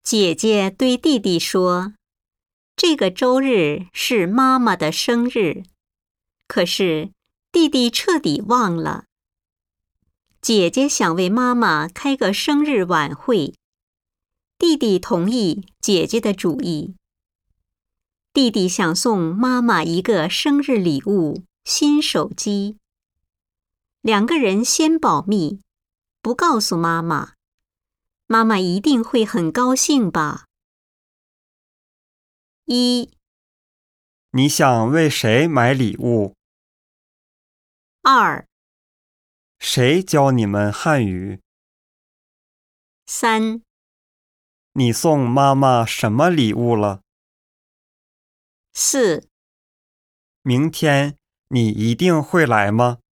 姐姐对弟弟说，这个周日是妈妈的生日，可是弟弟彻底忘了。姐姐想为妈妈开个生日晚会，弟弟同意姐姐的主意。弟弟想送妈妈一个生日礼物，新手机。两个人先保密，不告诉妈妈。妈妈一定会很高兴吧。1. 你想为谁买礼物 2. 谁教你们汉语 3. 你送妈妈什么礼物了 4. 明天你一定会来吗